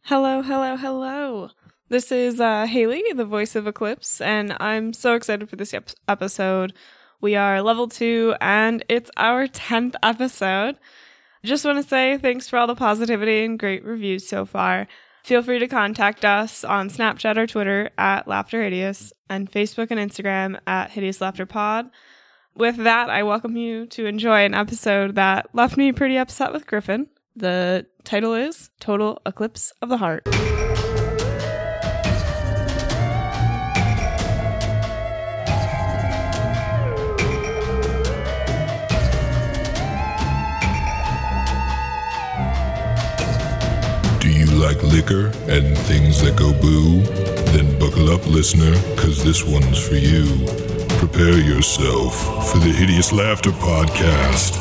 Hello, hello, hello. This is Haley, the voice of Eclipse, and I'm so excited for this episode. We are level 2, and it's our 10th episode. Just want to say thanks for all the positivity and great reviews so far. Feel free to contact us on Snapchat or Twitter at Laughter Hideous, and Facebook and Instagram at Hideous Laughter Pod. With that, I welcome you to enjoy an episode that left me pretty upset with Griffin. The title is Total Eclipse of the Heart. Do you like liquor and things that go boo? Then buckle up, listener, cause this one's for you. Prepare yourself for the Hideous Laughter Podcast.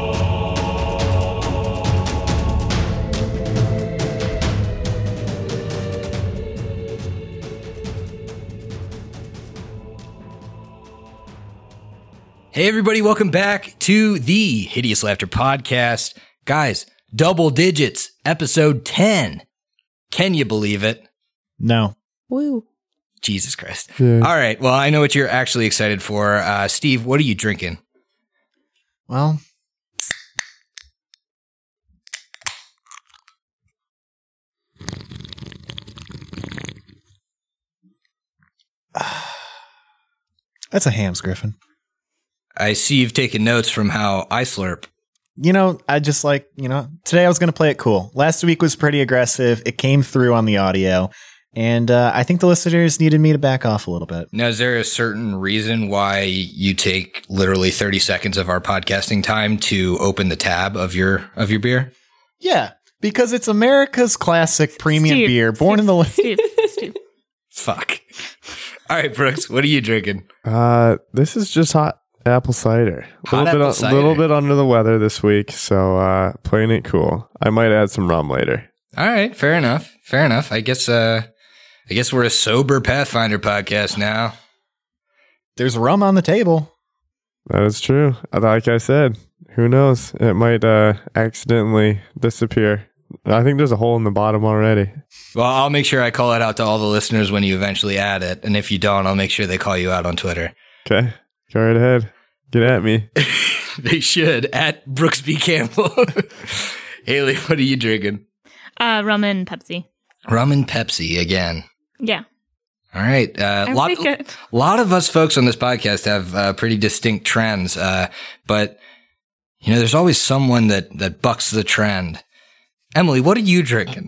Hey everybody, welcome back to the Hideous Laughter Podcast. Guys, double digits, episode 10. Can you believe it? No. Woo. Jesus Christ. Yeah. All right, well, I know what you're actually excited for. Steve, what are you drinking? Well, that's a Hamm's, Griffin. I see you've taken notes from how I slurp. I just today I was going to play it cool. Last week was pretty aggressive. It came through on the audio. And I think the listeners needed me to back off a little bit. Now, is there a certain reason why you take literally 30 seconds of our podcasting time to open the tab of your beer? Yeah, because it's America's classic premium Steve, beer, born in the... Steve. Fuck. All right, Brooks, what are you drinking? This is just hot apple cider. Hot apple cider. A little bit under the weather this week, so playing it cool. I might add some rum later. All right, fair enough. I guess we're a sober Pathfinder podcast now. There's rum on the table. That is true. Like I said, who knows? It might accidentally disappear. I think there's a hole in the bottom already. Well, I'll make sure I call it out to all the listeners when you eventually add it. And if you don't, I'll make sure they call you out on Twitter. Okay. Go right ahead. Get at me. They should. At Brooks B. Campbell. Haley, what are you drinking? Rum and Pepsi. Rum and Pepsi again. Yeah. All right. I like it. A lot of us folks on this podcast have pretty distinct trends. But, there's always someone that bucks the trend. Emily, what are you drinking?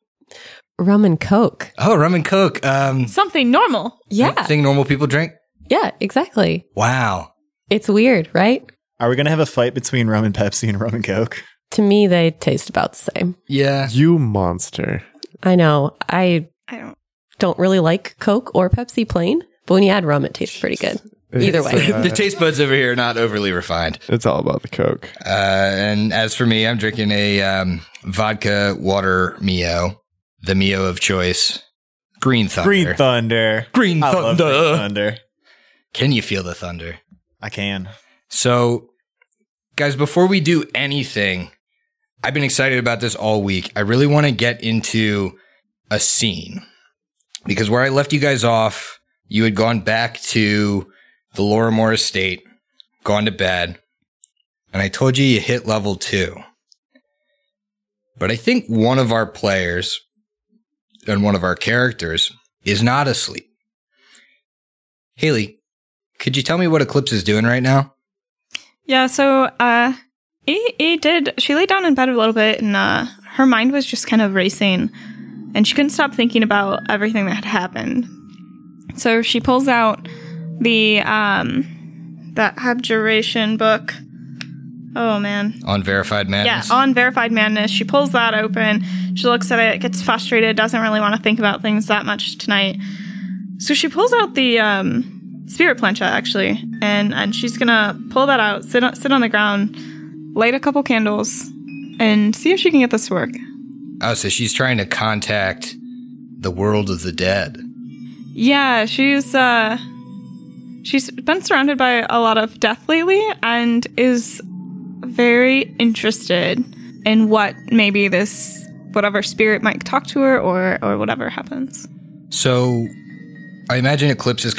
Rum and Coke. Oh, rum and Coke. Something normal. Yeah. Thing normal people drink? Yeah, exactly. Wow. It's weird, right? Are we going to have a fight between rum and Pepsi and rum and Coke? To me, they taste about the same. Yeah. You monster. I know. I don't really like Coke or Pepsi plain, but when you add rum, it tastes pretty good. Either way. The taste buds over here are not overly refined. It's all about the Coke. And as for me, I'm drinking a vodka water Mio, the Mio of choice. Green Thunder. Green Thunder. Green I love Thunder. Green Thunder. Can you feel the thunder? I can. So, guys, before we do anything, I've been excited about this all week. I really want to get into a scene. Because where I left you guys off, you had gone back to the Lorimore estate, gone to bed, and I told you hit level 2. But I think one of our players and one of our characters is not asleep. Haley, could you tell me what Eclipse is doing right now? Yeah, so she laid down in bed a little bit, and her mind was just kind of racing, and she couldn't stop thinking about everything that had happened. So she pulls out the that abjuration book. Oh, man. On Verified Madness? Yeah, on Verified Madness. She pulls that open. She looks at it, gets frustrated, doesn't really want to think about things that much tonight. So she pulls out the spirit plancha, actually, and she's going to pull that out, sit on the ground, light a couple candles, and see if she can get this to work. Oh, so she's trying to contact the world of the dead. Yeah, she's been surrounded by a lot of death lately and is very interested in what maybe this whatever spirit might talk to her or whatever happens. So I imagine Eclipse is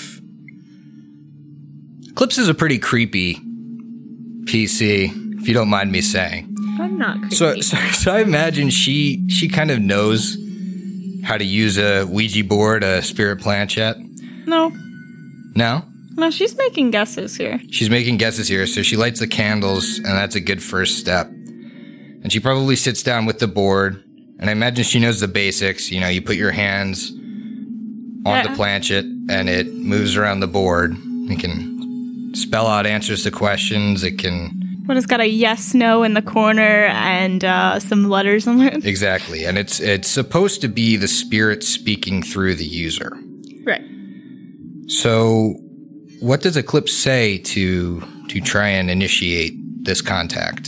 Eclipse is a pretty creepy PC, if you don't mind me saying. I'm not creepy. So I imagine she kind of knows how to use a Ouija board, a spirit planchette. No, she's making guesses here. She's making guesses here, so she lights the candles, and that's a good first step. And she probably sits down with the board, and I imagine she knows the basics. You know, you put your hands on the planchette, and it moves around the board. It can spell out answers to questions. It can... What, it's got a yes, no in the corner and some letters on it? Exactly, and it's supposed to be the spirit speaking through the user. Right. So, what does Eclipse say to try and initiate this contact?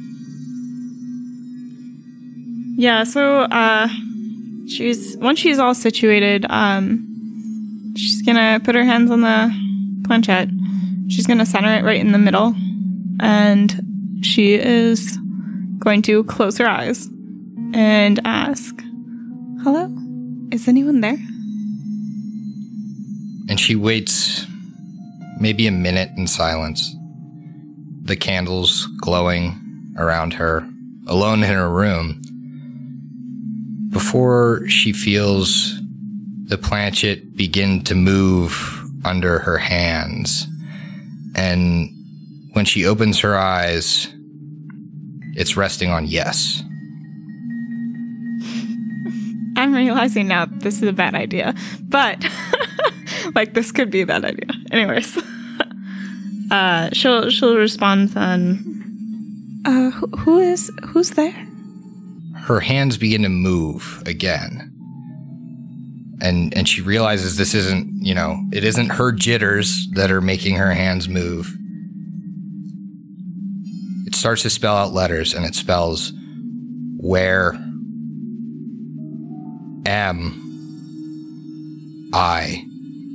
Yeah, so once she's all situated, she's gonna put her hands on the planchette. She's gonna center it right in the middle, and she is going to close her eyes and ask, "Hello? Is anyone there?" And she waits maybe a minute in silence, the candles glowing around her, alone in her room, before she feels the planchette begin to move under her hands. And when she opens her eyes, it's resting on yes. I'm realizing now this is a bad idea, but like this could be a bad idea. Anyways, she'll respond on, who's there? Her hands begin to move again. And she realizes this isn't, it isn't her jitters that are making her hands move. It starts to spell out letters, and it spells, where am I?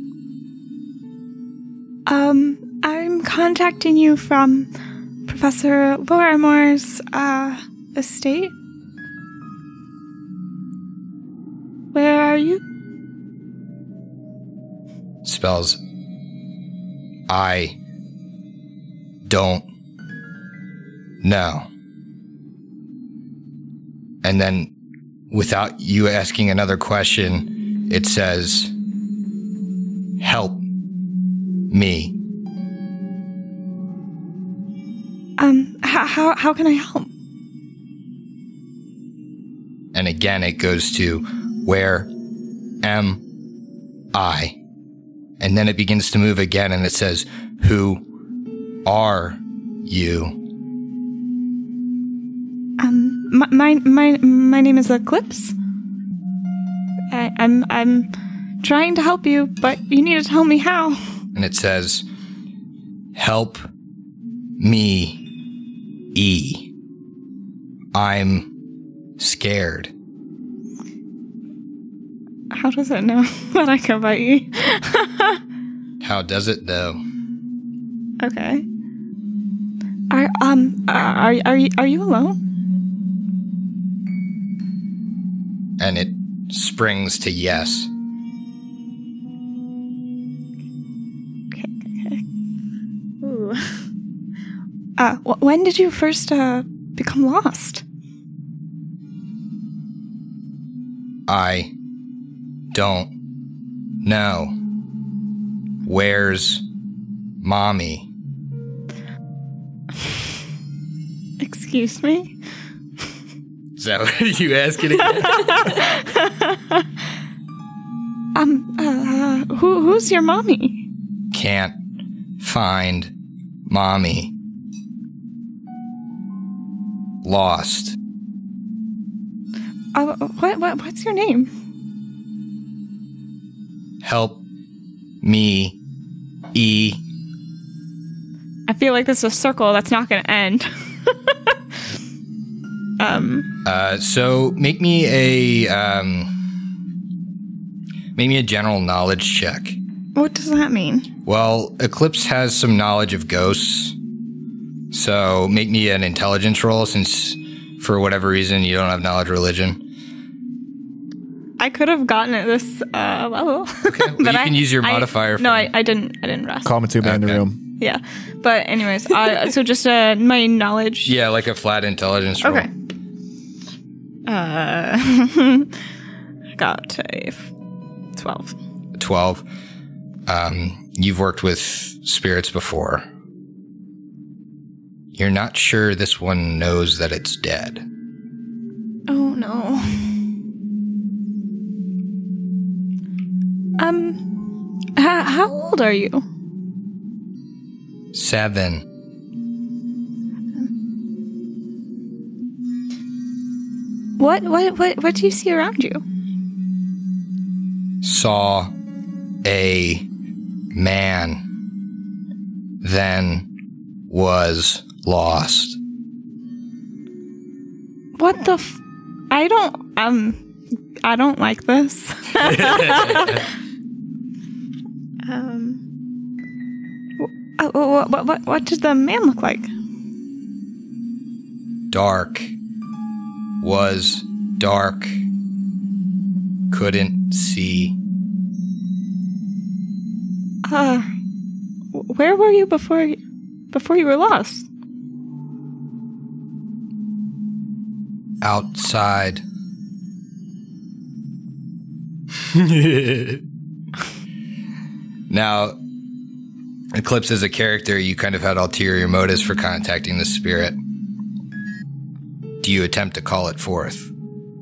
I'm contacting you from Professor Lorimer's estate. Where are you? Spells, I don't know. And then, without you asking another question, it says, help me. How can I help? And again, it goes to, where am I? And then it begins to move again, and it says, who are you? My name is Eclipse. I'm trying to help you, but you need to tell me how. And it says, help me, E. I'm scared. How does it know that I go by E? How does it though? Okay. Are you alone? And it springs to yes. Okay. Ooh. When did you first become lost? I don't know. Where's mommy? Excuse me? Is that what you asking again? Who's your mommy? Can't find mommy. Lost. What's your name? Help me, E. I feel like this is a circle that's not going to end. So make me a general knowledge check. What does that mean? Well, Eclipse has some knowledge of ghosts, so make me an intelligence roll since for whatever reason you don't have knowledge of religion. I could have gotten it this level. Okay, well, But you can use your modifier. No, I didn't rest. Kamatsuba in the Okay. room. Yeah. But anyways, so just my knowledge. Yeah, like a flat intelligence roll. Okay. Got a 12. 12. You've worked with spirits before. You're not sure this one knows that it's dead. Oh no. How old are you? 7. What do you see around you? Saw a man, then was lost. What the I don't like this. What did the man look like? Dark. Was dark. Couldn't see. Where were you before you were lost? Outside. Now, Eclipse as a character, you kind of had ulterior motives for contacting the spirit. Do you attempt to call it forth?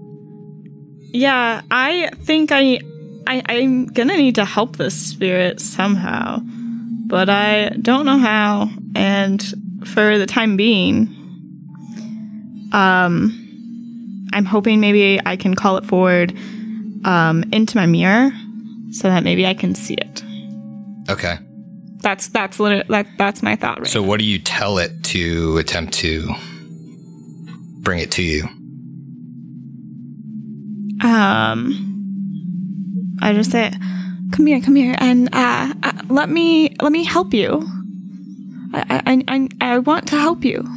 Yeah, I think I'm gonna need to help this spirit somehow, but I don't know how. And for the time being, I'm hoping maybe I can call it forward into my mirror so that maybe I can see it. Okay. That's my thought right So what do you tell it to attempt to bring it to you? I just say, come here, and let me help you. I want to help you.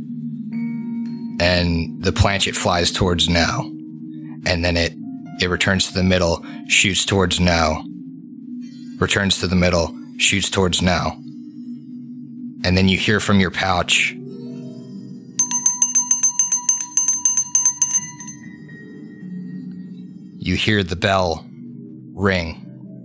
And the planchet flies towards now, and then it returns to the middle, shoots towards now, returns to the middle, shoots towards now, and then you hear from your pouch, you hear the bell ring,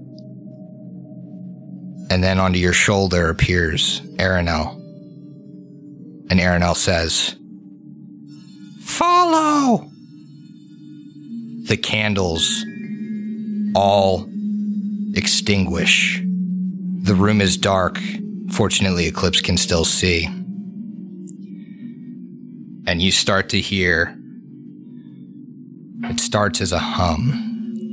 and then onto your shoulder appears Aranel, and Aranel says, "Follow!" The candles all extinguish. The room is dark. Fortunately, Eclipse can still see. And you start to hear, it starts as a hum.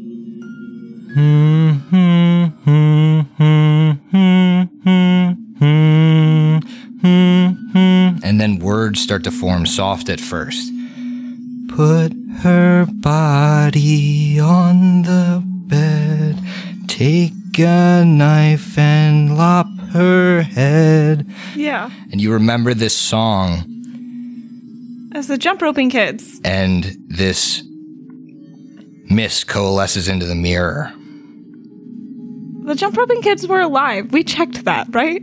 And then words start to form soft at first. Put her body on the bed. Take a knife and lop her head. Yeah, And you remember this song as the jump roping kids. and this mist coalesces into the mirror. The jump roping kids were alive. We checked that, right?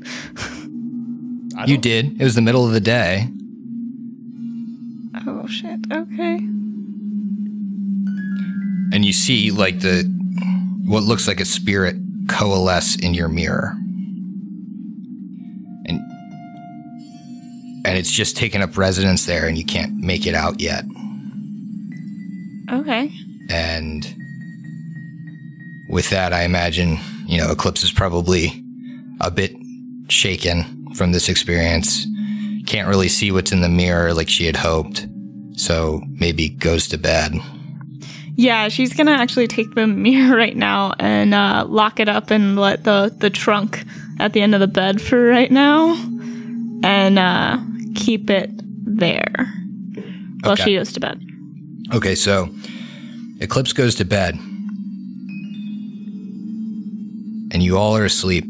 You did. It was the middle of the day. Oh shit. Okay. And you see like what looks like a spirit coalesce in your mirror. And it's just taken up residence there and you can't make it out yet. Okay. And with that, I imagine, Eclipse is probably a bit shaken from this experience. Can't really see what's in the mirror like she had hoped. So maybe goes to bed. Yeah, she's gonna actually take the mirror right now and lock it up and let the trunk at the end of the bed for right now, and keep it there while Okay. she goes to bed. Okay, so Eclipse goes to bed. And you all are asleep.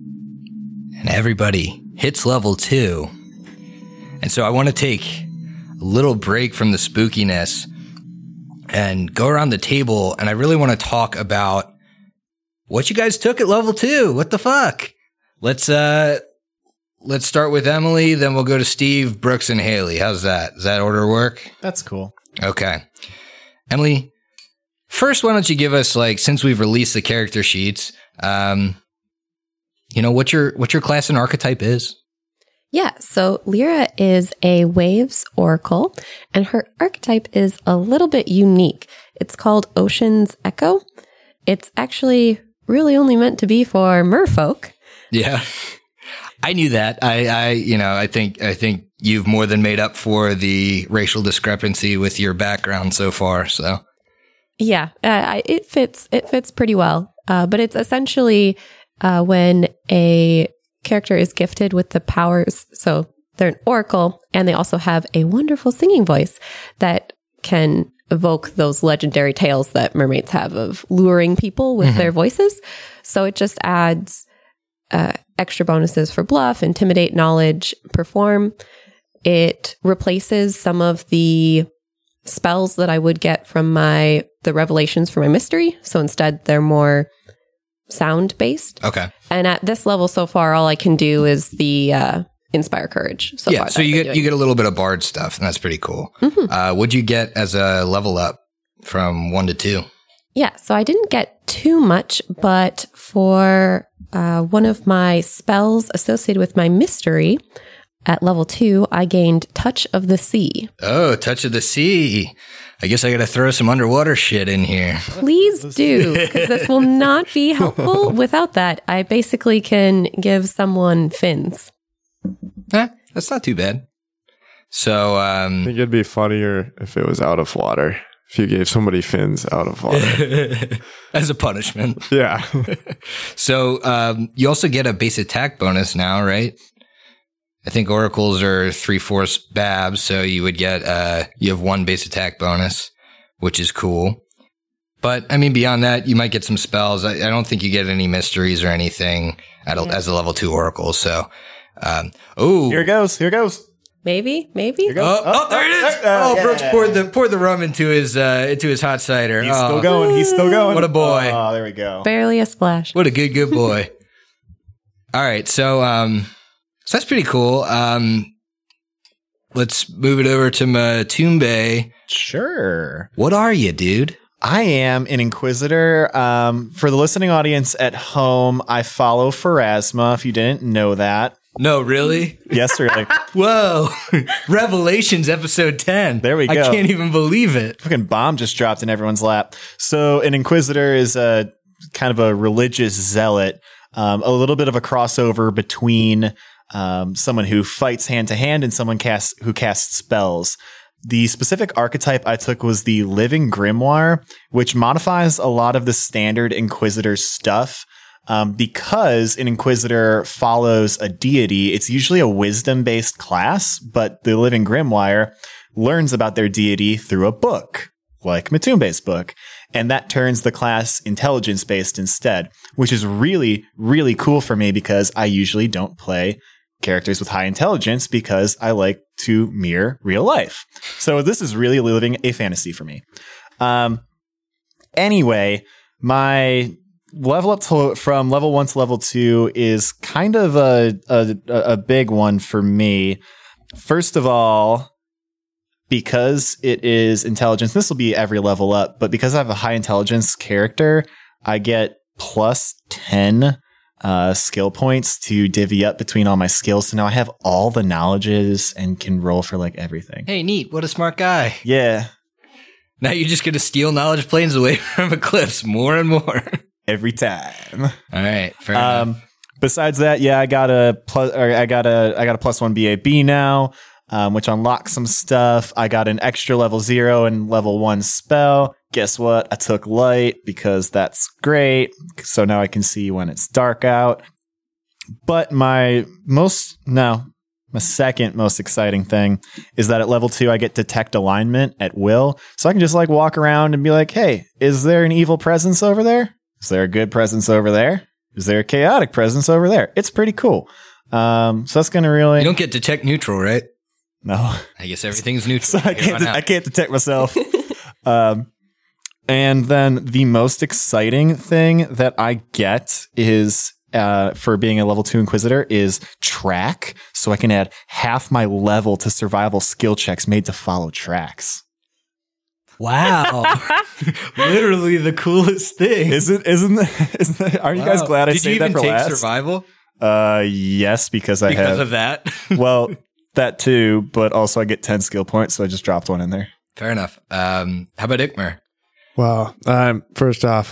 And everybody hits level 2. And so I want to take little break from the spookiness and go around the table. And I really want to talk about what you guys took at level 2. What the fuck? Let's start with Emily, then we'll go to Steve, Brooks, and Haley. How's that? Does that order work? That's cool. Okay. Emily, first, why don't you give us, like, since we've released the character sheets, what your class and archetype is? Yeah, so Lyra is a Waves Oracle, and her archetype is a little bit unique. It's called Ocean's Echo. It's actually really only meant to be for merfolk. Yeah, I knew that. I think you've more than made up for the racial discrepancy with your background so far. So, yeah, it fits pretty well. But it's essentially when a character is gifted with the powers. So they're an oracle, and they also have a wonderful singing voice that can evoke those legendary tales that mermaids have of luring people with their voices. So it just adds extra bonuses for bluff, intimidate, knowledge, perform. It replaces some of the spells that I would get from the revelations for my mystery. So instead, they're more sound based. Okay. And at this level so far, all I can do is the Inspire Courage. So far, so you get a little bit of bard stuff, and that's pretty cool. What'd you get as a level up from 1 to 2? Yeah, so I didn't get too much, but for one of my spells associated with my mystery at level 2, I gained Touch of the Sea. Oh, Touch of the Sea. I guess I got to throw some underwater shit in here. Please do, because this will not be helpful. Without that, I basically can give someone fins. That's not too bad. So, I think it'd be funnier if it was out of water. If you gave somebody fins out of water. As a punishment. Yeah. So, you also get a base attack bonus now, right? I think oracles are 3/4 Babs, so you would get, you have 1 base attack bonus, which is cool. But, I mean, beyond that, you might get some spells. I don't think you get any mysteries or anything as a level 2 oracle, so, Here it goes. Maybe. there it is. Brooks poured the rum into his hot cider. He's still going. What a boy. Oh, there we go. Barely a splash. What a good boy. All right, so that's pretty cool. Let's move it over to Matumbe. Sure. What are you, dude? I am an Inquisitor. For the listening audience at home, I follow Pharasma, if you didn't know that. No, really? Yes, really. Whoa. Revelations episode 10. There we go. I can't even believe it. Fucking bomb just dropped in everyone's lap. So an Inquisitor is a kind of a religious zealot, a little bit of a crossover between someone who fights hand to hand and someone who casts spells. The specific archetype I took was the Living Grimoire, which modifies a lot of the standard Inquisitor stuff. Because an Inquisitor follows a deity, it's usually a wisdom-based class, but the Living Grimoire learns about their deity through a book, like Matumbe's book, and that turns the class intelligence-based instead, which is really, really cool for me because I usually don't play characters with high intelligence because I like to mirror real life. So this is really living a fantasy for me. Anyway, my level up from level 1 to level 2 is kind of a big one for me. First of all, because it is intelligence, this will be every level up, but because I have a high intelligence character, I get plus 10 skill points to divvy up between all my skills. So now I have all the knowledges and can roll for like everything. Hey, neat. What a smart guy. Yeah. Now you're just going to steal knowledge planes away from Eclipse more and more. Every time. All right. Fair enough. Besides that, yeah, I got a plus 1 BAB now, which unlocks some stuff. I got an extra level 0 and level 1 spell. Guess what? I took light because that's great. So now I can see when it's dark out. But my second most exciting thing is that at level 2, I get detect alignment at will. So I can just like walk around and be like, hey, is there an evil presence over there? Is there a good presence over there? Is there a chaotic presence over there? It's pretty cool. So that's going to really... You don't get detect neutral, right? No. I guess everything's neutral. So I can't detect myself. And then the most exciting thing that I get is for being a level 2 Inquisitor is track. So I can add half my level to survival skill checks made to follow tracks. Wow. Literally the coolest thing. Isn't that, are you guys glad I saved that for last? Did you even take survival? Yes, because I have. Because of that? Well, that too, but also I get 10 skill points, so I just dropped one in there. Fair enough. How about Ikmer? Well, first off,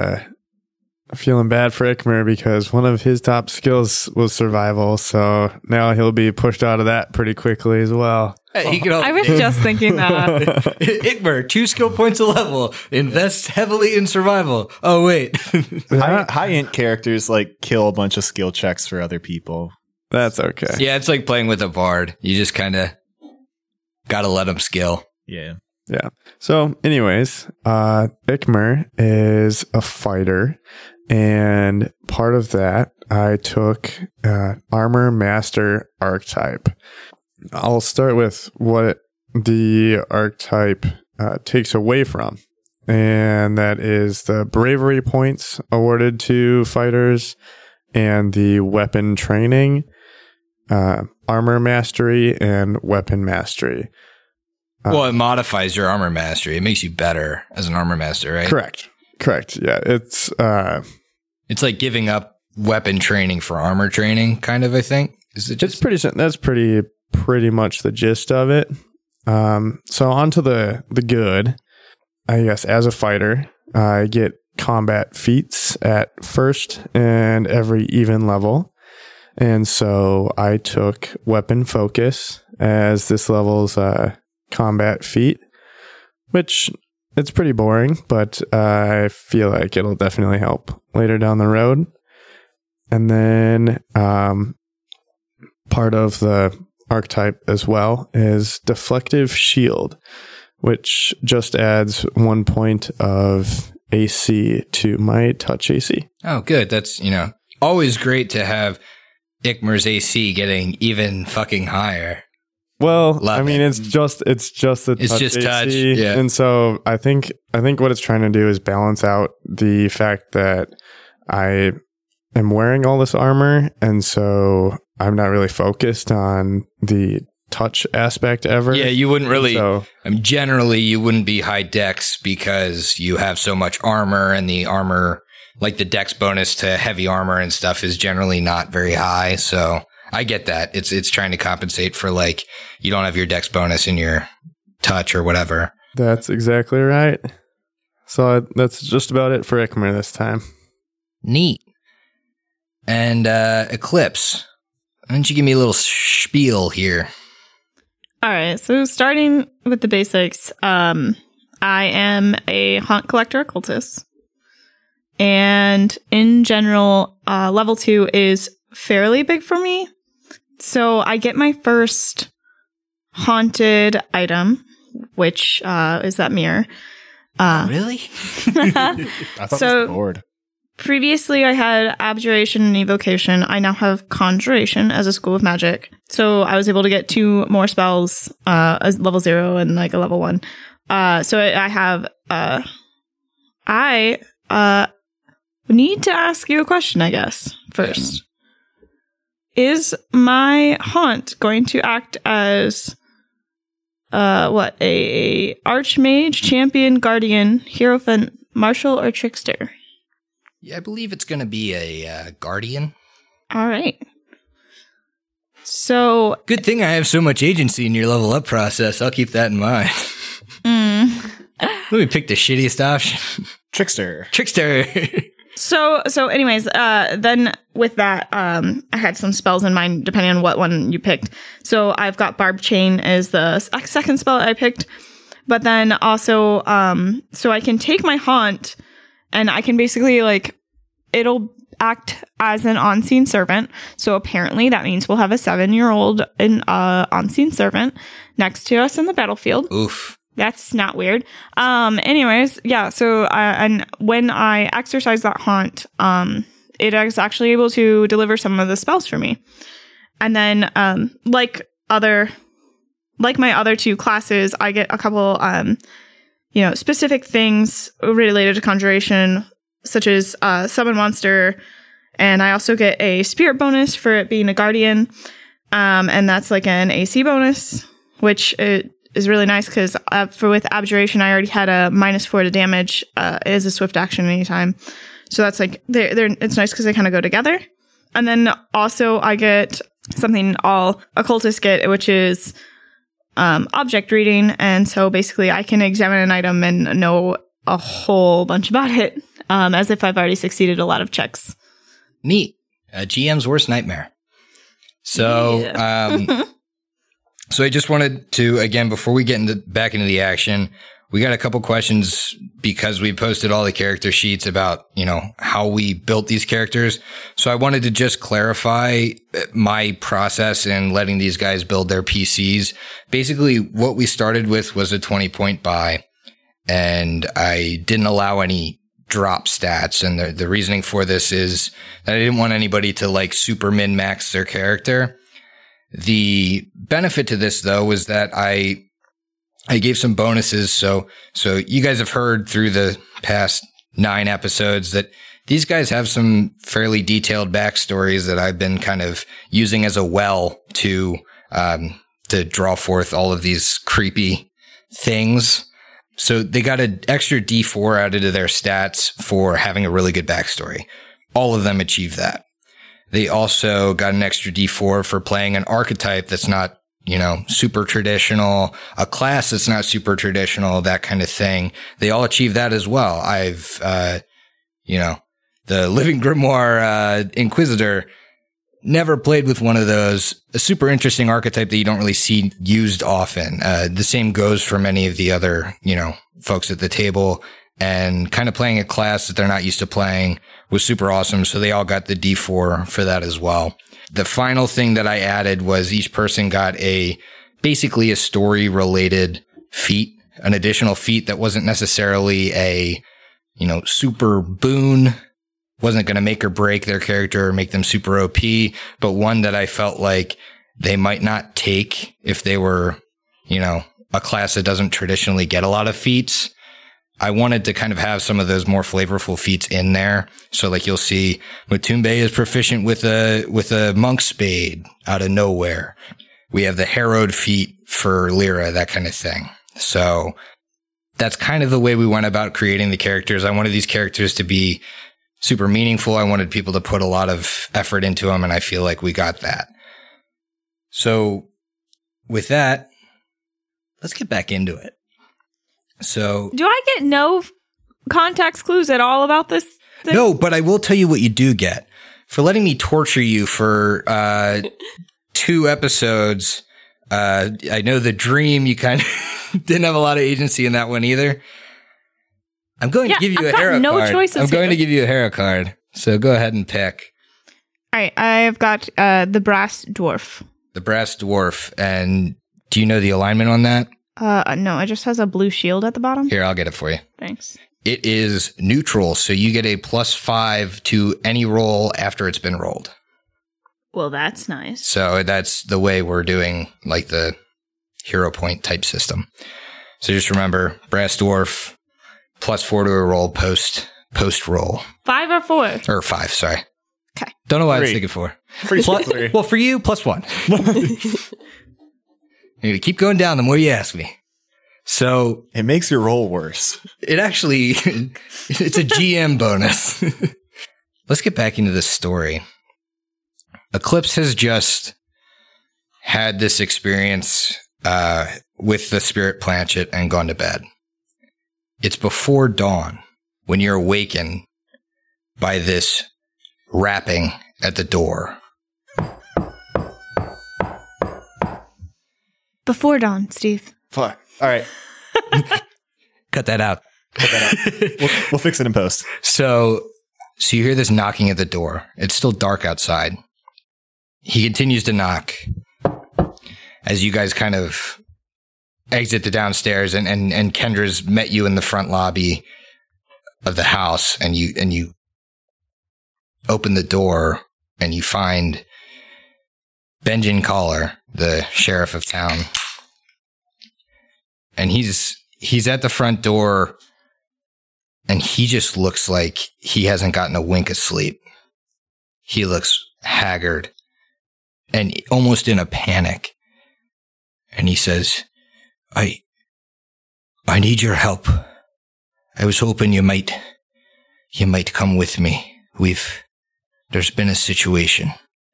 feeling bad for Ikmer because one of his top skills was survival, so now he'll be pushed out of that pretty quickly as well. Hey, I was just thinking that. Ikmer, 2 skill points a level. Invest heavily in survival. Oh, wait. High int characters like kill a bunch of skill checks for other people. That's okay. Yeah, it's like playing with a bard. You just kind of got to let them skill. Yeah. Yeah. So anyways, Ikmer is a fighter, and part of that I took Armor Master archetype. I'll start with what the archetype takes away from, and that is the bravery points awarded to fighters and the weapon training, armor mastery, and weapon mastery. Well, it modifies your armor mastery. It makes you better as an armor master, right? Correct. Yeah, it's like giving up weapon training for armor training, kind of. I think it's pretty much the gist of it. So onto the good. I guess as a fighter, I get combat feats at first and every even level, and so I took weapon focus as this level's combat feat, which it's pretty boring, but I feel like it'll definitely help later down the road. And then part of the archetype as well is Deflective Shield, which just adds 1 point of AC to my touch AC. Oh, good. That's, always great to have Ikmer's AC getting even fucking higher. Well, Love it. it's just the touch AC, touch, yeah. And so I think what it's trying to do is balance out the fact that I am wearing all this armor, and so I'm not really focused on the touch aspect ever. Yeah, you wouldn't really. So, Generally, you wouldn't be high dex because you have so much armor, and the armor, like the dex bonus to heavy armor and stuff, is generally not very high. So I get that. It's trying to compensate for like you don't have your dex bonus in your touch or whatever. that's exactly right. So that's just about it for Ikmer this time. Neat. And Eclipse, why don't you give me a little spiel here? All right, so starting with the basics, I am a haunt collector occultist. And in general, level 2 is fairly big for me. So I get my first haunted item, which is that mirror. Really? I thought it was the board. Previously, I had Abjuration and Evocation. I now have Conjuration as a School of Magic. So I was able to get 2 more spells, as level 0 and like a level 1. So I have, I need to ask you a question, I guess, first. Is my haunt going to act as, a Archmage, Champion, Guardian, Hierophant, Marshal, or Trickster? Yeah, I believe it's going to be a guardian. All right. So good thing I have so much agency in your level up process. I'll keep that in mind. Let me pick the shittiest option. Trickster. So anyways, then with that, I had some spells in mind depending on what one you picked. So I've got Barb Chain as the second spell I picked, but then also, so I can take my haunt. And I can basically, it'll act as an on-scene servant. So apparently that means we'll have a 7-year-old on-scene servant next to us in the battlefield. Oof. That's not weird. Anyways, yeah. So, and when I exercise that haunt, it is actually able to deliver some of the spells for me. And then, like other like my other two classes, I get a couple, specific things related to conjuration, such as summon monster, and I also get a spirit bonus for it being a guardian, and that's like an AC bonus, which is really nice because with abjuration, I already had a -4 to damage. It is a swift action anytime, so that's like it's nice because they kind of go together. And then also I get something all occultists get, which is object reading, and so basically I can examine an item and know a whole bunch about it, as if I've already succeeded a lot of checks. Neat. A GM's worst nightmare. So, so I just wanted to, again, before we get back into the action, we got a couple questions because we posted all the character sheets about, how we built these characters. So I wanted to just clarify my process in letting these guys build their PCs. Basically, what we started with was a 20-point buy, and I didn't allow any drop stats. And the reasoning for this is that I didn't want anybody to like super min-max their character. The benefit to this, though, was that I gave some bonuses. So you guys have heard through the past 9 episodes that these guys have some fairly detailed backstories that I've been kind of using as a well to draw forth all of these creepy things. So they got an extra D4 added to their stats for having a really good backstory. All of them achieved that. They also got an extra D4 for playing an archetype that's not, super traditional, a class that's not super traditional, that kind of thing. They all achieved that as well. I've, the Living Grimoire Inquisitor, never played with one of those. A super interesting archetype that you don't really see used often. The same goes for many of the other, folks at the table, and kind of playing a class that they're not used to playing was super awesome. So they all got the D4 for that as well. The final thing that I added was each person got basically a story related feat, an additional feat that wasn't necessarily a, super boon, wasn't going to make or break their character or make them super OP, but one that I felt like they might not take if they were, a class that doesn't traditionally get a lot of feats. I wanted to kind of have some of those more flavorful feats in there. So like you'll see Matumbe is proficient with a monk's spade out of nowhere. We have the harrowed feat for Lyra, that kind of thing. So that's kind of the way we went about creating the characters. I wanted these characters to be super meaningful. I wanted people to put a lot of effort into them, and I feel like we got that. So with that, let's get back into it. So, do I get no context clues at all about this thing? No, but I will tell you what you do get. For letting me torture you for 2 episodes, I know the dream, you kind of didn't have a lot of agency in that one either. I'm going to give you a hero card. I'm going to give you a hero card. So go ahead and pick. All right, I've got the brass dwarf. The brass dwarf. And do you know the alignment on that? No, it just has a blue shield at the bottom. Here, I'll get it for you. Thanks. It is neutral, so you get a +5 to any roll after it's been rolled. Well, that's nice. So that's the way we're doing like the hero point type system. So just remember, brass dwarf, +4 to a roll post roll. 5 or 4? Or 5, sorry. Okay. Don't know why I was thinking 4. Pretty clear. Well, for you, +1. You're going to keep going down the more you ask me. So it makes your roll worse. It actually, it's a GM bonus. Let's get back into this story. Eclipse has just had this experience with the spirit planchet and gone to bed. It's before dawn when you're awakened by this rapping at the door. Before dawn, Steve. Fuck. All right. Cut that out. We'll fix it in post. So you hear this knocking at the door. It's still dark outside. He continues to knock as you guys kind of exit the downstairs, and Kendra's met you in the front lobby of the house, and you open the door and you find Benjamin Collar, the sheriff of town, and he's at the front door, and he just looks like he hasn't gotten a wink of sleep. He looks haggard and almost in a panic. And he says, I need your help. I was hoping you might come with me. There's been a situation.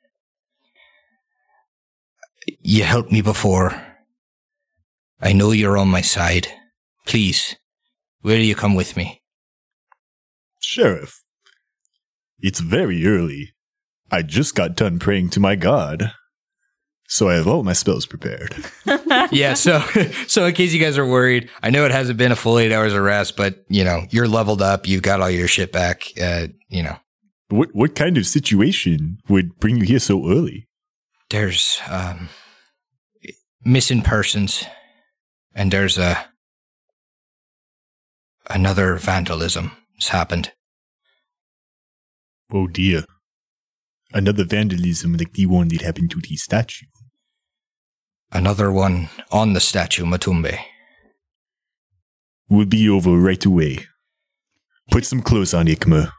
You helped me before. I know you're on my side. Please, will you come with me? Sheriff, it's very early. I just got done praying to my god, so I have all my spells prepared. Yeah, so in case you guys are worried, I know it hasn't been a full 8 hours of rest, but, you're leveled up. You've got all your shit back, What kind of situation would bring you here so early? There's missing persons, and there's another vandalism has happened. Oh dear. Another vandalism like the one that happened to the statue. Another one on the statue, Matumbe. We'll be over right away. Put some clothes on, Ikma.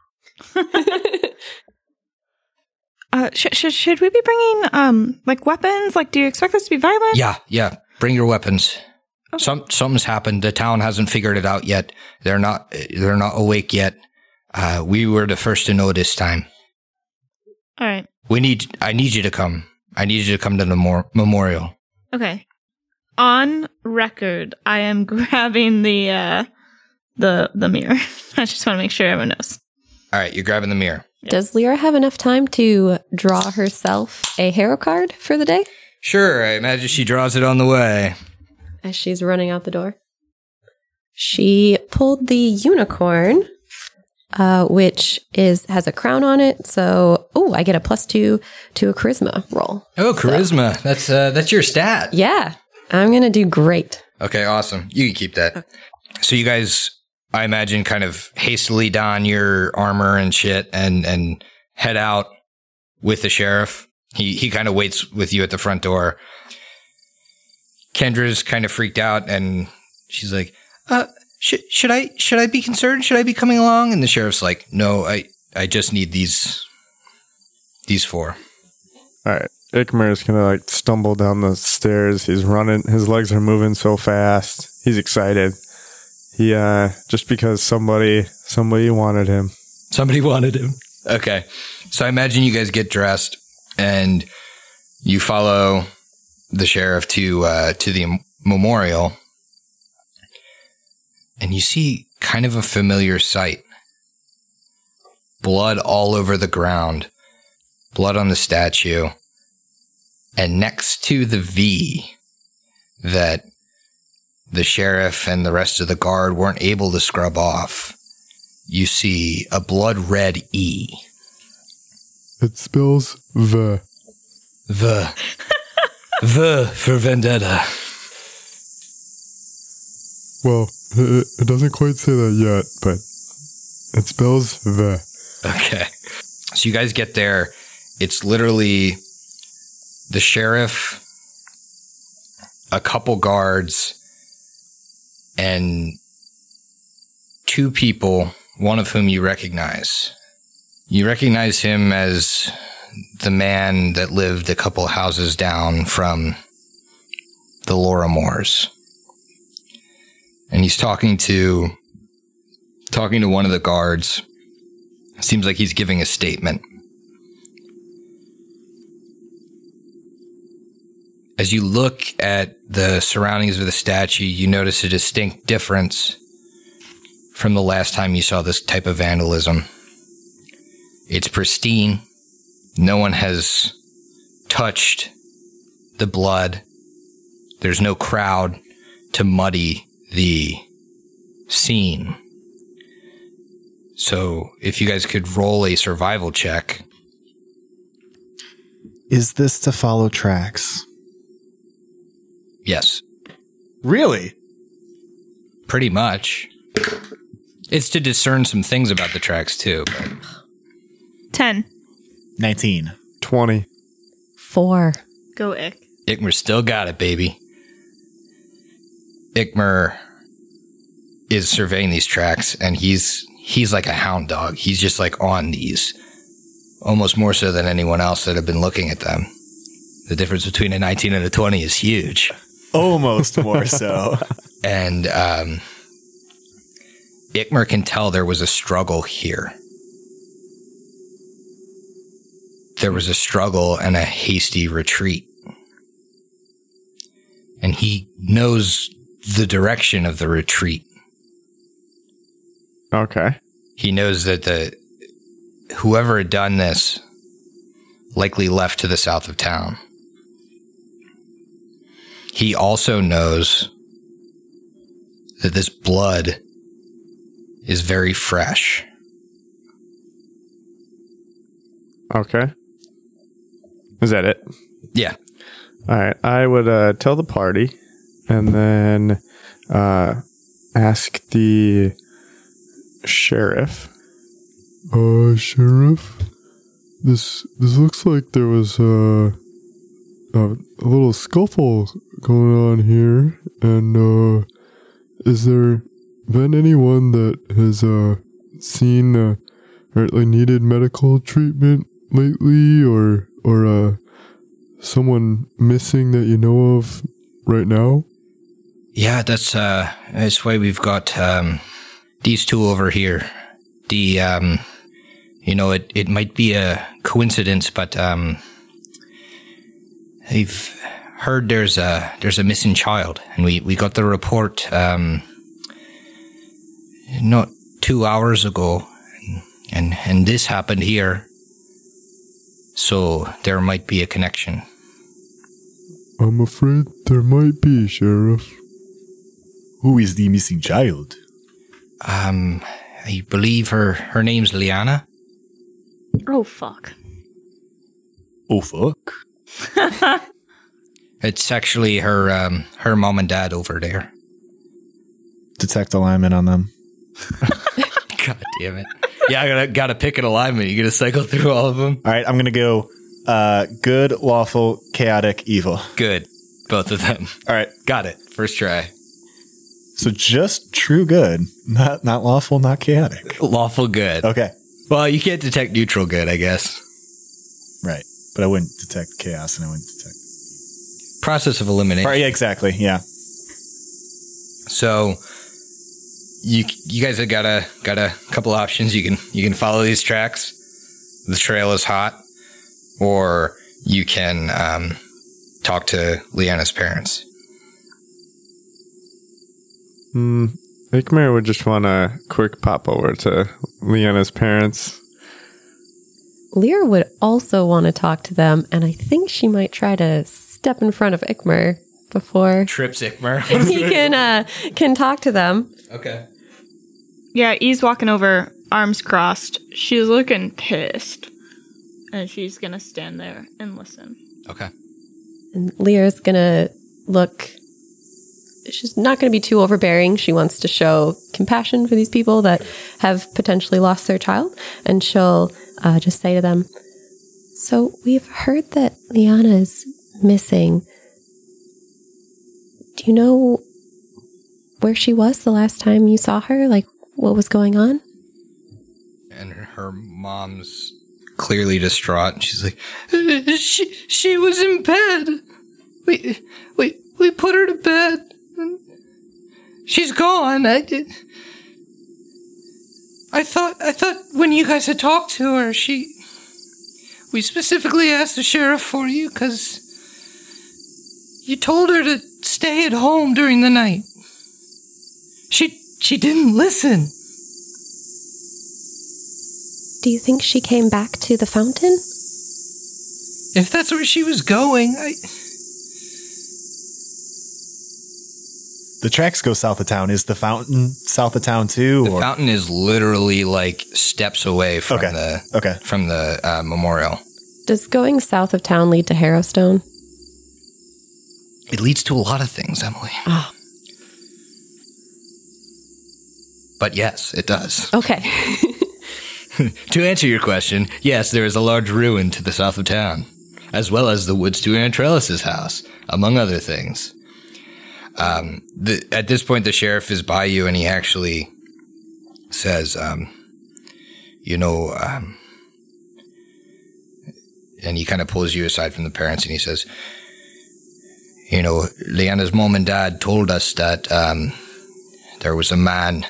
Should we be bringing weapons? Do you expect this to be violent? Yeah. Bring your weapons. Okay. Something's happened. The town hasn't figured it out yet. They're not awake yet. We were the first to know this time. All right. I need you to come. I need you to come to the memorial. Okay. On record, I am grabbing the mirror. I just want to make sure everyone knows. All right, you're grabbing the mirror. Yeah. Does Lyra have enough time to draw herself a hero card for the day? Sure, I imagine she draws it on the way. As she's running out the door. She pulled the unicorn, which has a crown on it. So, I get a +2 to a charisma roll. Oh, charisma. So, that's your stat. Yeah, I'm going to do great. Okay, awesome. You can keep that. Okay. So you guys, I imagine, kind of hastily don your armor and shit and head out with the sheriff. He kind of waits with you at the front door. Kendra's kind of freaked out, and she's like, should I be concerned? Should I be coming along? And the sheriff's like, no, I just need these 4. All right. Ikmer is going to stumble down the stairs. He's running. His legs are moving so fast. He's excited. He, just because somebody wanted him. Somebody wanted him. Okay. So I imagine you guys get dressed and you follow the sheriff to the memorial, and you see kind of a familiar sight. Blood all over the ground. Blood on the statue. And next to the V that the sheriff and the rest of the guard weren't able to scrub off, you see a blood red E. It spells the. The for vendetta. Well, it doesn't quite say that yet, but it spells the. Okay. So you guys get there. It's literally the sheriff, a couple guards, and 2 people, one of whom you recognize. You recognize him as the man that lived a couple houses down from the Loramores. And he's talking to one of the guards. Seems like he's giving a statement. As you look at the surroundings of the statue, you notice a distinct difference from the last time you saw this type of vandalism. It's pristine. No one has touched the blood. There's no crowd to muddy the scene. So if you guys could roll a survival check. Is this to follow tracks? Yes. Really? Pretty much. It's to discern some things about the tracks too. But 10. 19. 20. 4. Go, Ick. Ikmer still got it, baby. Ikmer is surveying these tracks, and he's like a hound dog. He's just like on these, almost more so than anyone else that have been looking at them. The difference between a 19 and a 20 is huge. Almost more so. And Ikmer can tell there was a struggle here. There was a struggle and a hasty retreat. And he knows the direction of the retreat. Okay. He knows that whoever had done this likely left to the south of town. He also knows that this blood is very fresh. Okay. Is that it? Yeah. All right. I would tell the party and then ask the sheriff. Sheriff? This looks like there was a little scuffle going on here. And is there been anyone that has seen or needed medical treatment lately, or someone missing that you know of right now? Yeah, that's why we've got these two over here. It might be a coincidence, but I've heard there's a missing child, and we got the report not 2 hours ago, and this happened here. So there might be a connection. I'm afraid there might be, Sheriff. Who is the missing child? I believe her name's Liana. Oh, fuck. Oh, fuck. It's actually her mom and dad over there. Detect alignment on them. God damn it. Yeah, I gotta pick an alignment. You gotta cycle through all of them. All right, I'm going to go good, lawful, chaotic, evil. Good. Both of them. All right. Got it. First try. So just true good, not lawful, not chaotic. Lawful good. Okay. Well, you can't detect neutral good, I guess. Right. But I wouldn't detect chaos and I wouldn't detect. Process of elimination. Right, yeah, exactly. Yeah. So you guys have got a couple options. You can follow these tracks. The trail is hot, or you can talk to Liana's parents. Ikmer would just want a quick pop over to Liana's parents. Lyra would also want to talk to them, and I think she might try to step in front of Ikmer before Trips Ikmer. he can talk to them. Okay. Yeah, E's walking over, arms crossed. She's looking pissed. And she's going to stand there and listen. Okay. And Lyra's going to look... She's not going to be too overbearing. She wants to show compassion for these people that have potentially lost their child. And she'll just say to them, so we've heard that Liana is missing. Do you know where she was the last time you saw her? Like, what was going on? And her mom's clearly distraught. And she's like, she was in bed. We put her to bed. She's gone. I thought when you guys had talked to her, we specifically asked the sheriff for you because you told her to stay at home during the night. She didn't listen. Do you think she came back to the fountain? If that's where she was going, The tracks go south of town. Is the fountain south of town too? The fountain is literally like steps away from from the memorial. Does going south of town lead to Harrowstone? It leads to a lot of things, Emily. Oh. But yes, it does. Okay. To answer your question, yes, there is a large ruin to the south of town, as well as the woods to Aunt Trellis's house, among other things. At this point, the sheriff is by you, and he actually says, and he kind of pulls you aside from the parents, and he says, Leanna's mom and dad told us that there was a man,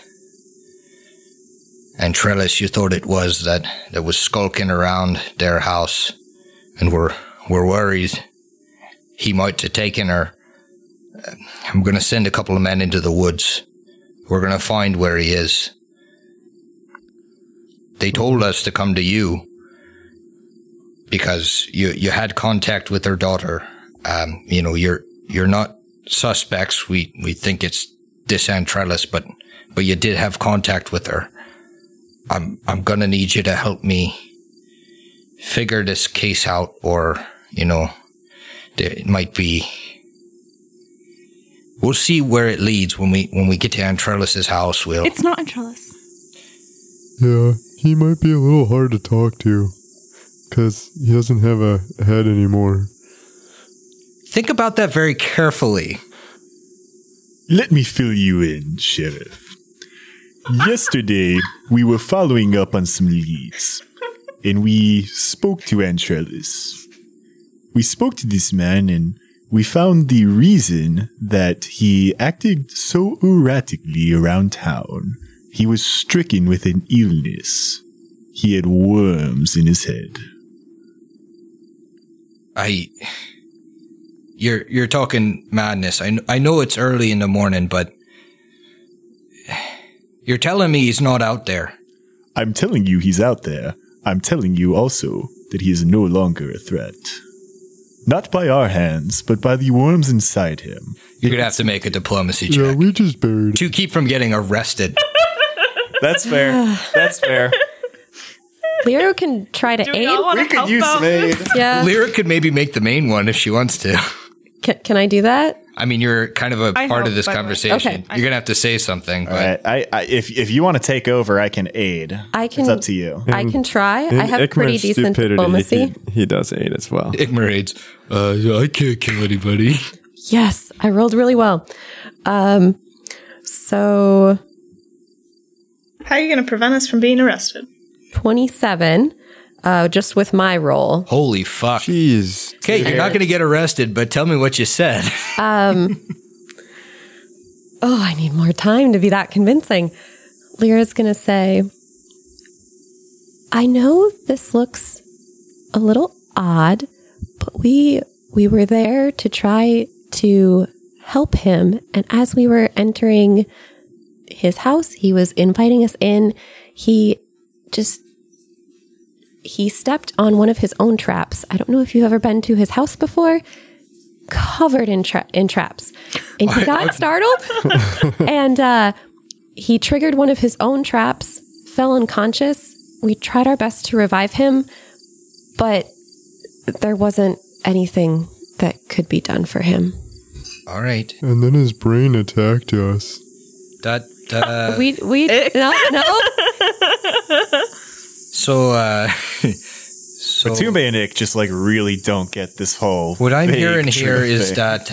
and Trellis, you thought it was, that was skulking around their house, and we're worried he might have taken her. I'm going to send a couple of men into the woods. We're going to find where he is. They told us to come to you because you had contact with their daughter. You're not suspects. We think it's this Aunt Trellis, but you did have contact with her. I'm going to need you to help me figure this case out, or, it might be... We'll see where it leads when we get to Aunt Trellis's house. It's not Aunt Trellis. Yeah, he might be a little hard to talk to because he doesn't have a head anymore. Think about that very carefully. Let me fill you in, Sheriff. Yesterday, we were following up on some leads, and we spoke to Aunt Trellis. We spoke to this man, and we found the reason that he acted so erratically around town. He was stricken with an illness. He had worms in his head. You're talking madness. I know it's early in the morning, but you're telling me he's not out there. I'm telling you he's out there. I'm telling you also that he is no longer a threat. Not by our hands, but by the worms inside him. You're going to have to make a diplomacy check. Yeah, we just buried to keep from getting arrested. That's fair. That's fair. Lyra can try to aid. We could use some aid. Yeah. Lyra could maybe make the main one if she wants to. Can I do that? I mean, you're kind of a part of this by the way. conversation. Okay. You're going to have to say something. All But right. If you want to take over, I can aid. It's up to you. I can try. In I have pretty Ikmar's decent stupidity, diplomacy. He does aid as well. Ikmar aids. I can't kill anybody. Yes, I rolled really well. So How are you going to prevent us from being arrested? 27, just with my roll. Holy fuck. Jeez. Okay, you're not going to get arrested, but tell me what you said. Oh, I need more time to be that convincing. Lyra's going to say, I know this looks a little odd, but we were there to try to help him. And as we were entering his house, he was inviting us in. He stepped on one of his own traps. I don't know if you've ever been to his house before. Covered in traps. And he got startled. And he triggered one of his own traps, fell unconscious. We tried our best to revive him, but there wasn't anything that could be done for him. All right. And then his brain attacked us. We no. So But Toombe and Nick just really don't get this whole. what I'm vague hearing here truth is thing.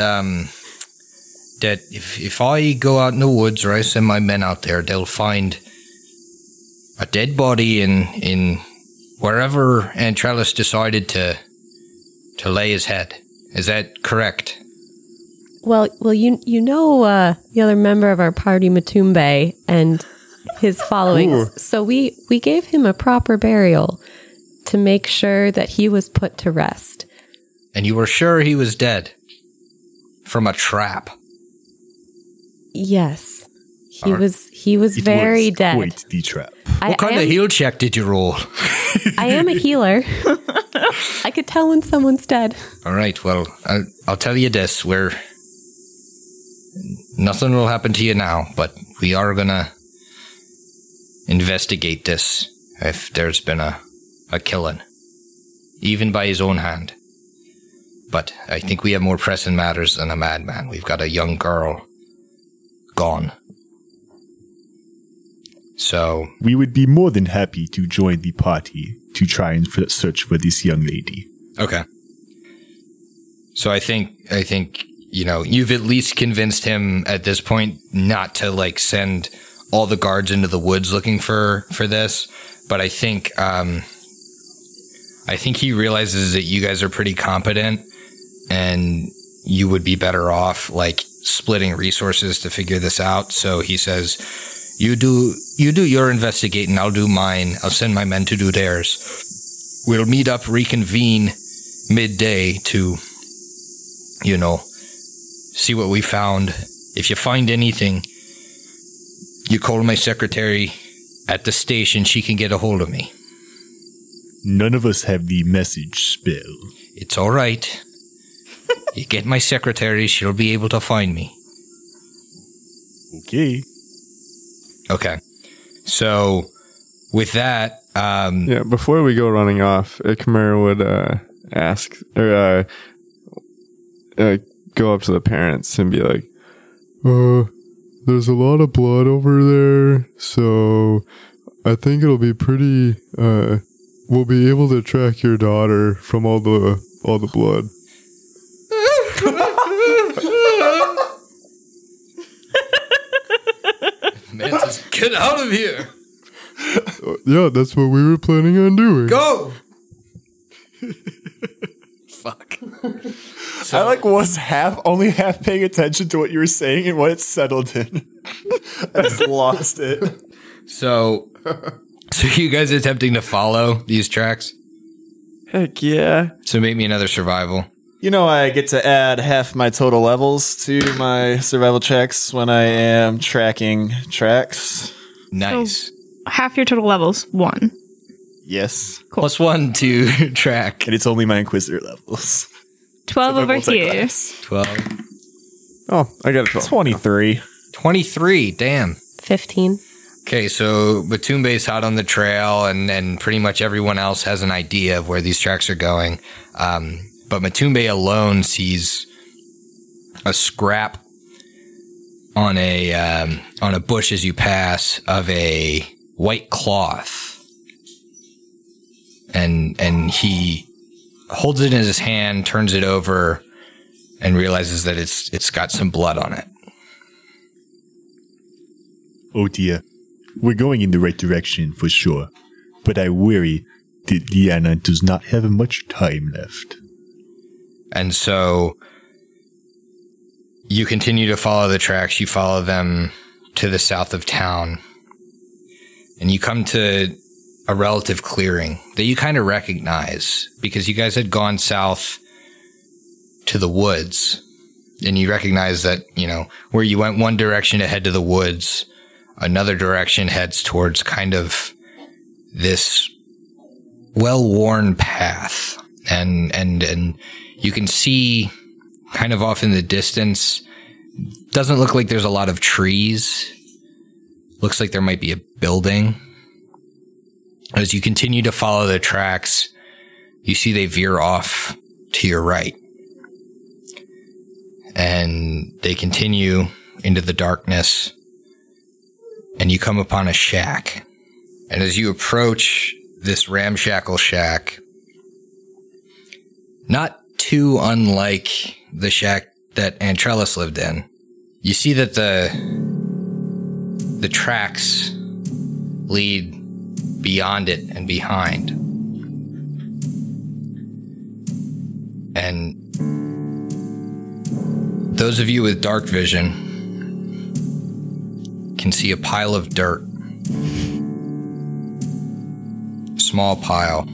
that if I go out in the woods or I send my men out there, they'll find a dead body in wherever Aunt Trellis decided to lay his head. Is that correct? Well, you know the other member of our party, Matumbe, and his followings. Ooh. So we gave him a proper burial to make sure that he was put to rest. And you were sure he was dead from a trap. Yes. He was very dead. Quite the trap. What kind of heal check did you roll? I am a healer. I could tell when someone's dead. All right, well, I'll tell you this. Nothing will happen to you now, but we are going to investigate this if there's been a killing, even by his own hand. But I think we have more pressing matters than a madman. We've got a young girl gone. So We would be more than happy to join the party to try and search for this young lady. okay. So I think you've at least convinced him at this point not to like send all the guards into the woods looking for this. But I think he realizes that you guys are pretty competent and you would be better off like splitting resources to figure this out. So he says, you do your investigating, I'll do mine. I'll send my men to do theirs. We'll meet up, reconvene midday to, see what we found. If you find anything, you call my secretary at the station. She can get a hold of me. None of us have the message spell. It's all right. You get my secretary, she'll be able to find me. Okay. Okay. So, with that, yeah, before we go running off, Khmer would ask, or go up to the parents and be like, there's a lot of blood over there, so I think it'll be pretty, we'll be able to track your daughter from all the blood. Mantis, get out of here! Yeah, that's what we were planning on doing. Go! Fuck. So, I was only half paying attention to what you were saying, and when it settled in, I just lost it. So you guys attempting to follow these tracks? Heck yeah. So make me another survival. I get to add half my total levels to my survival checks when I am tracking tracks. Nice. So half your total levels, 1. Yes. Cool. +1 to track. And it's only my Inquisitor levels. 12 over here. 12. Oh, I got a 12. 23. 23, damn. 15. Okay, so Batumbe's hot on the trail, and pretty much everyone else has an idea of where these tracks are going. But Matumbe alone sees a scrap on a bush as you pass of a white cloth, and he holds it in his hand, turns it over, and realizes that it's got some blood on it. Oh dear, we're going in the right direction for sure, but I worry that Liana does not have much time left. And so you continue to follow the tracks. You follow them to the south of town. And you come to a relative clearing that you kind of recognize because you guys had gone south to the woods. And you recognize that, where you went one direction to head to the woods, another direction heads towards kind of this well-worn path. And you can see kind of off in the distance, doesn't look like there's a lot of trees. Looks like there might be a building. As you continue to follow the tracks, you see they veer off to your right. And they continue into the darkness, and you come upon a shack. And as you approach this ramshackle shack, not too unlike the shack that Antrellis lived in, you see that the tracks lead beyond it and behind. And those of you with dark vision can see a pile of dirt. Small pile.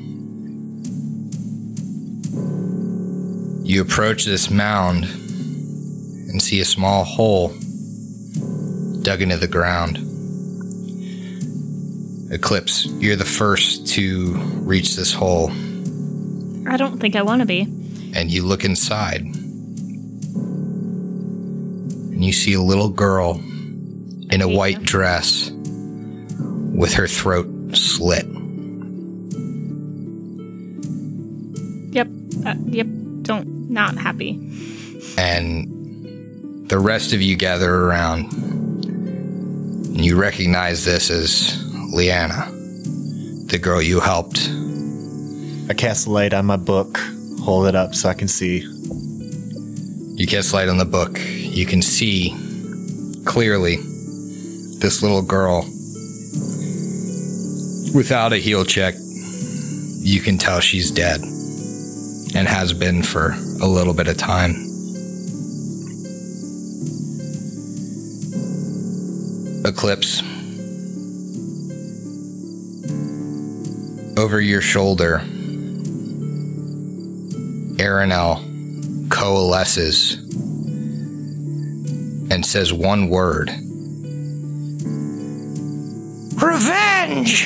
You approach this mound and see a small hole dug into the ground. Eclipse, you're the first to reach this hole. I don't think I want to be. And you look inside. And you see a little girl in a white dress with her throat slit. Yep. Not happy. And the rest of you gather around. And you recognize this as Liana, the girl you helped. I cast light on my book, hold it up so I can see. You cast light on the book. You can see clearly this little girl. Without a heal check, you can tell she's dead and has been for a little bit of time. Eclipse. Over your shoulder, Aranel coalesces and says one word. Revenge!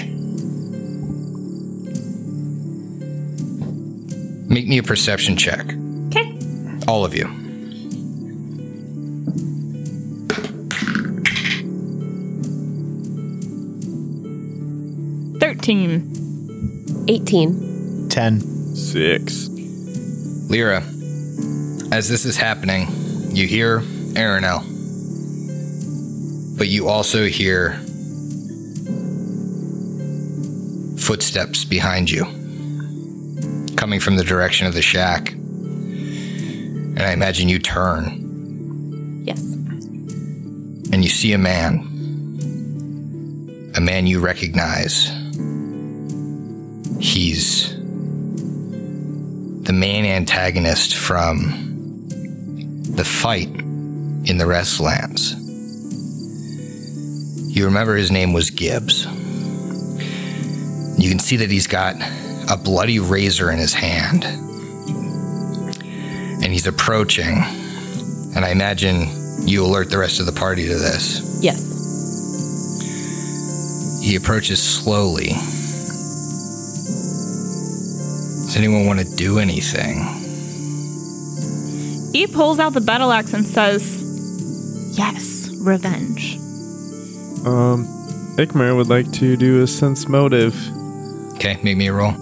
Make me a perception check. Okay. All of you. $13. 18. 10. 6. Lyra, as this is happening, you hear Aranel, but you also hear footsteps behind you, coming from the direction of the shack. And I imagine you turn, Yes. and you see a man you recognize. He's the main antagonist from the fight in the Restlands. You remember his name was Gibbs. You can see that he's got a bloody razor in his hand. And he's approaching. And I imagine you alert the rest of the party to this. Yes. He approaches slowly. Does anyone want to do anything? He pulls out the battle axe and says, "Yes, revenge." Ikmer would like to do a sense motive. Okay, make me a roll.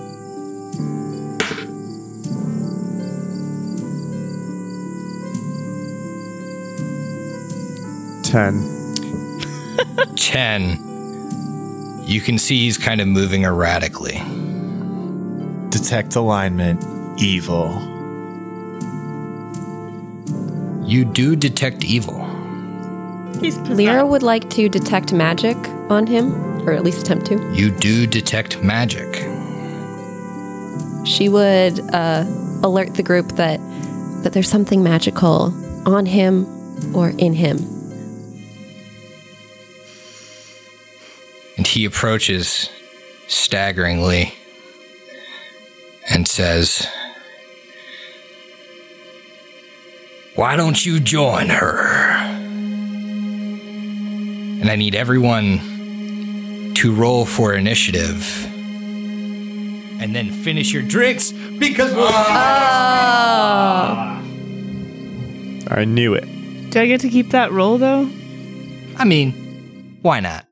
Ten. 10. You can see he's kind of moving erratically. Detect alignment. Evil. You do detect evil. He's possessed. Lyra would like to detect magic on him, or at least attempt to. You do detect magic. She would alert the group that there's something magical on him or in him. And he approaches staggeringly and says, "Why don't you join her?" And I need everyone to roll for initiative and then finish your drinks because I knew it. Do I get to keep that roll though? I mean, why not?